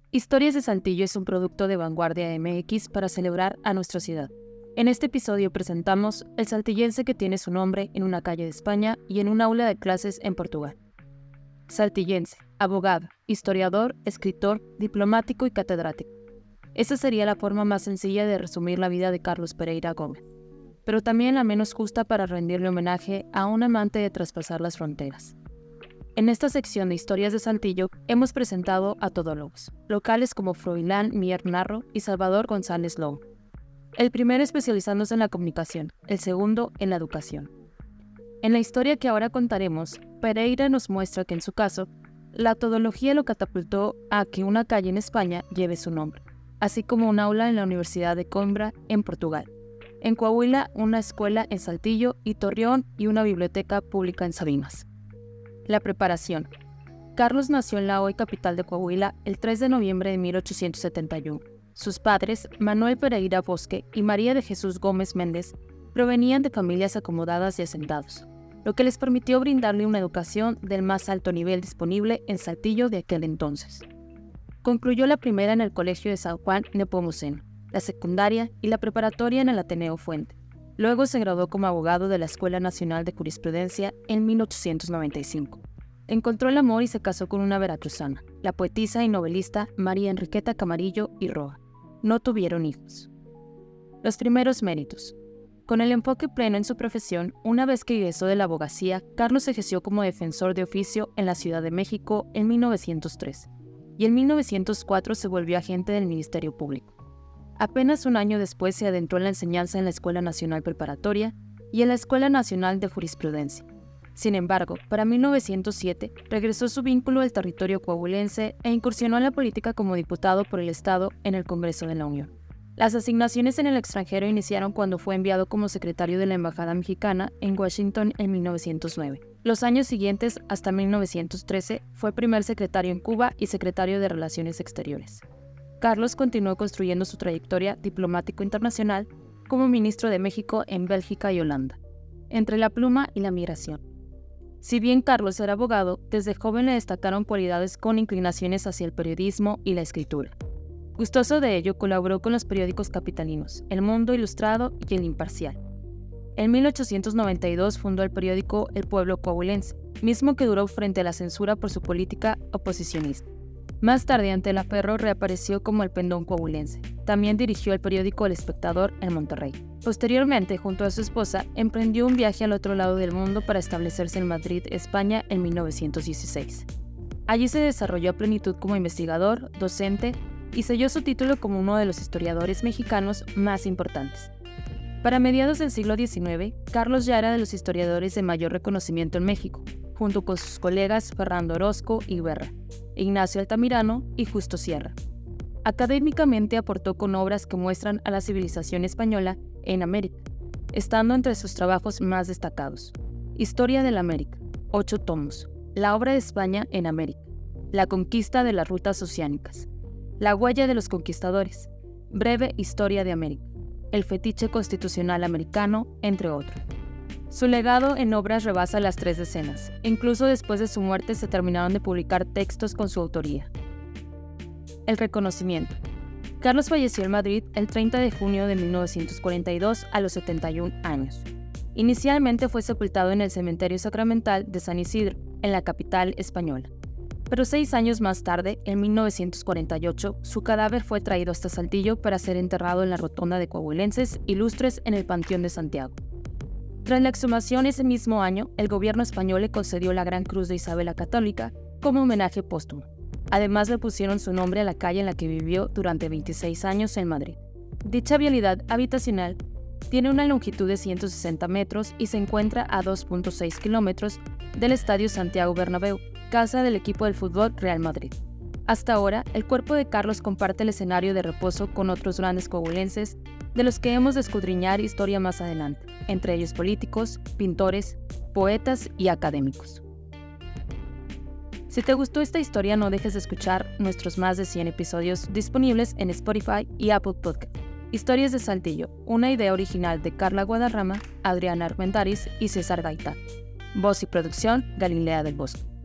Historias de Saltillo es un producto de Vanguardia MX para celebrar a nuestra ciudad. En este episodio presentamos el saltillense que tiene su nombre en una calle de España y en un aula de clases en Portugal. Saltillense, abogado, historiador, escritor, diplomático y catedrático. Esa sería la forma más sencilla de resumir la vida de Carlos Pereira Gómez, pero también la menos justa para rendirle homenaje a un amante de traspasar las fronteras. En esta sección de Historias de Saltillo hemos presentado a todólogos, locales como Froilán Mier Narro y Salvador González Lowe. El primero especializándose en la comunicación, el segundo en la educación. En la historia que ahora contaremos, Pereira nos muestra que en su caso, la todología lo catapultó a que una calle en España lleve su nombre, así como un aula en la Universidad de Coimbra en Portugal. En Coahuila, una escuela en Saltillo y Torreón y una biblioteca pública en Sabinas. La preparación. Carlos nació en la hoy capital de Coahuila el 3 de noviembre de 1871. Sus padres, Manuel Pereira Bosque y María de Jesús Gómez Méndez, provenían de familias acomodadas y asentados, lo que les permitió brindarle una educación del más alto nivel disponible en Saltillo de aquel entonces. Concluyó la primera en el Colegio de San Juan Nepomuceno, la secundaria y la preparatoria en el Ateneo Fuente. Luego se graduó como abogado de la Escuela Nacional de Jurisprudencia en 1895. Encontró el amor y se casó con una veracruzana, la poetisa y novelista María Enriqueta Camarillo y Roa. No tuvieron hijos. Los primeros méritos. Con el enfoque pleno en su profesión, una vez que egresó de la abogacía, Carlos ejerció como defensor de oficio en la Ciudad de México en 1903 y en 1904 se volvió agente del Ministerio Público. Apenas un año después se adentró en la enseñanza en la Escuela Nacional Preparatoria y en la Escuela Nacional de Jurisprudencia. Sin embargo, para 1907 regresó su vínculo al territorio coahuilense e incursionó en la política como diputado por el Estado en el Congreso de la Unión. Las asignaciones en el extranjero iniciaron cuando fue enviado como secretario de la Embajada Mexicana en Washington en 1909. Los años siguientes, hasta 1913, fue primer secretario en Cuba y secretario de Relaciones Exteriores. Carlos continuó construyendo su trayectoria diplomático internacional como ministro de México en Bélgica y Holanda, entre la pluma y la migración. Si bien Carlos era abogado, desde joven le destacaron cualidades con inclinaciones hacia el periodismo y la escritura. Gustoso de ello, colaboró con los periódicos capitalinos, El Mundo Ilustrado y El Imparcial. En 1892 fundó el periódico El Pueblo Coahuilense, mismo que duró frente a la censura por su política oposicionista. Más tarde, ante el aferro, reapareció como El Pendón Coahuilense. También dirigió el periódico El Espectador en Monterrey. Posteriormente, junto a su esposa, emprendió un viaje al otro lado del mundo para establecerse en Madrid, España, en 1916. Allí se desarrolló a plenitud como investigador, docente, y selló su título como uno de los historiadores mexicanos más importantes. Para mediados del siglo XIX, Carlos ya era de los historiadores de mayor reconocimiento en México, junto con sus colegas Fernando Orozco y Guerra, Ignacio Altamirano y Justo Sierra. Académicamente aportó con obras que muestran a la civilización española en América, estando entre sus trabajos más destacados: Historia de la América, 8 tomos, La obra de España en América, La conquista de las rutas oceánicas, La huella de los conquistadores, Breve historia de América, El fetiche constitucional americano, entre otros. Su legado en obras rebasa las 3 decenas. Incluso después de su muerte se terminaron de publicar textos con su autoría. El reconocimiento. Carlos falleció en Madrid el 30 de junio de 1942 a los 71 años. Inicialmente fue sepultado en el cementerio sacramental de San Isidro, en la capital española. Pero 6 años más tarde, en 1948, su cadáver fue traído hasta Saltillo para ser enterrado en la rotonda de coahuilenses ilustres en el Panteón de Santiago. Tras la exhumación ese mismo año, el gobierno español le concedió la Gran Cruz de Isabel la Católica como homenaje póstumo. Además, le pusieron su nombre a la calle en la que vivió durante 26 años en Madrid. Dicha vialidad habitacional tiene una longitud de 160 metros y se encuentra a 2.6 kilómetros del Estadio Santiago Bernabéu, casa del equipo del fútbol Real Madrid. Hasta ahora, el cuerpo de Carlos comparte el escenario de reposo con otros grandes coahuilenses, de los que hemos de escudriñar historia más adelante, entre ellos políticos, pintores, poetas y académicos. Si te gustó esta historia, no dejes de escuchar nuestros más de 100 episodios disponibles en Spotify y Apple Podcast. Historias de Saltillo, una idea original de Carla Guadarrama, Adriana Armendariz y César Gaitán. Voz y producción, Galilea del Bosque.